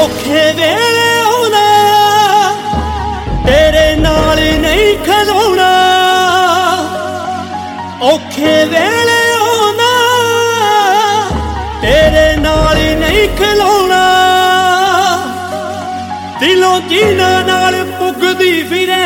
ਔਖੇ ਵੇਲੇ ਆਉਣਾ ਤੇਰੇ ਨਾਲ ਨਹੀਂ ਖਲੋਣਾ, ਔਖੇ ਵੇਲੇ ਆਉਣਾ ਤੇਰੇ ਨਾਲ ਨਹੀਂ ਖਲੋਣਾ। ਦਿਲੋਂ ਜੀਨਾਂ ਨਾਲ ਪੁੱਗਦੀ ਫਿਰੇ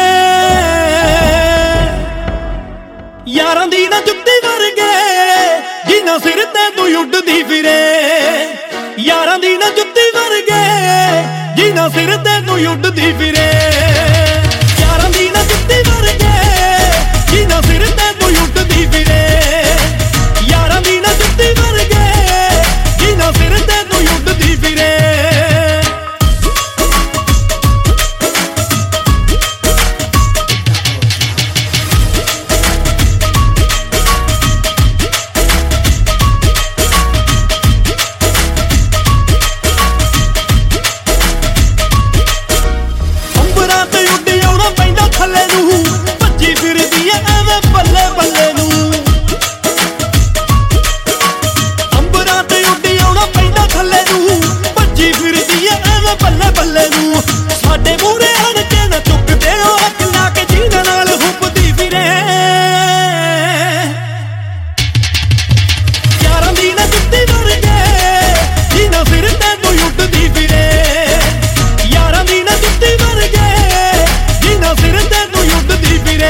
ਯਾਰਾਂ ਦੀ ਨਾ ਜੁੱਤੀ ਵਰਗੇ ਜਿਨ੍ਹਾਂ ਸਿਰ ਤੇ ਤੂੰ ਉੱਡਦੀ ਫਿਰੇ, ਯਾਰਾਂ ਦੀ ਨਾ ਜੁੱਤੀ ਵਰਗੇ ਜਿਨ੍ਹਾਂ ਸਿਰ ਤੇ ਤੂੰ ਉੱਡਦੀ ਫਿਰੇ, ਯਾਰਾਂ ਦੀ ਨਾ ਜੁੱਤੀ ਵਰਗੇ ਜਿਨ੍ਹਾਂ ਸਿਰ ਤੇ ਤੂੰ ਉੱਡਦੀ ਫਿਰੇ, ਯਾਰਾਂ ਦੀ ਨਾ ਜੁੱਤੀ ਵਰਗੇ ਜਿਨ੍ਹਾਂ ਸਿਰ ਤੇ ਤੂੰ ਉੱਡਦੀ ਫਿਰੇ। ਭੱਜੀ ਫਿਰਦੀ ਐ ਐਵੇਂ ਬੱਲੇ ਬੱਲੇ ਨੂੰ, ਅੰਬਰਾਂ ਤੇ ਉੱਡੀ ਆਉਣਾ ਪੈਂਦਾ ਥੱਲੇ ਨੂੰ, ਭੱਜੀ ਫਿਰਦੀ ਐ ਐਵੇਂ ਬੱਲੇ ਬੱਲੇ ਨੂੰ। ਸਾਡੇ ਮੂਹਰੇ ਹਰ ਕੇ ਨਾ ਚੁੱਕਦੇ ਹੋ ਹੱਥ ਲਾ ਕੇ ਜਿਨ੍ਹਾਂ ਨਾਲ ਹੁੱਪਦੀ ਫਿਰੇ, ਯਾਰਾਂ ਦੀ ਨਾ ਜੁੱਤੀ ਵਰਗੇ ਜਿਨ੍ਹਾਂ ਸਿਰ ਤੇ ਤੂੰ ਉੱਡਦੀ ਫਿਰੇ, ਯਾਰਾਂ ਦੀ ਨਾ ਜੁੱਤੀ ਵਰਗੇ ਜਿਨ੍ਹਾਂ ਸਿਰ ਤੇ ਉੱਡਦੀ ਫਿਰੇ।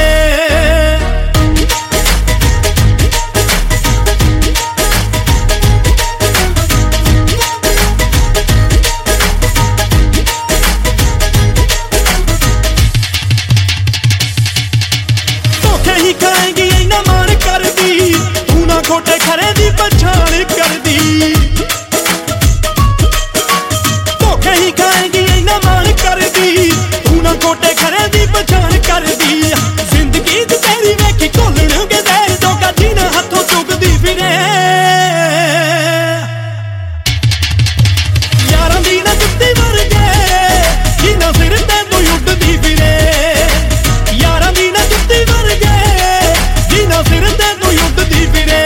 ਧੋਖੇ ਹੀ ਖਾਏਗੀ ਇੰਨਾ ਮਾਣ ਕਰਦੀ, ਤੂੰ ਨਾ ਖੋਟੇ ਖਰੇ ਦੀ ਪਛਾਣ ਕਰਦੀ, ਧੋਖੇ ਹੀ ਖਾਏਗੀ ਇੰਨਾ ਮਾਣ ਕਰਦੀ, ਤੂੰ ਨਾ ਖੋਟੇ ਖਰੇ ਦੀ ਪਛਾਣ ਕਰਦੀ। ਜ਼ਿੰਦਗੀ ਚ ਤੇਰੀ ਵੇਖੀ ਘੋਲਣਗੇ ਜ਼ਹਿਰ ਜੋਗਾ ਜਿਨ੍ਹਾਂ ਹੱਥੋਂ ਚੁੱਕਦੀ ਫਿਰੇ, ਯਾਰਾਂ ਦੀ ਨਾ ਜੁੱਤੀ ਵਰਗੇ ਜਿਨ੍ਹਾਂ ਸਿਰ ਤੇ ਤੂੰ ਉੱਡਦੀ ਫਿਰੇ, ਯਾਰਾਂ ਦੀ ਨਾ ਜੁੱਤੀ ਵਰਗੇ ਜਿਨ੍ਹਾਂ ਸਿਰ ਤੇ ਤੂੰ ਉੱਡਦੀ ਫਿਰੇ।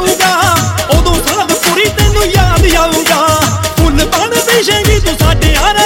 ਫੁੱਲ ਬਣ ਦਿਸ਼ੇਗੀ ਤੂੰ ਸਾਡੇ ਯਾਰ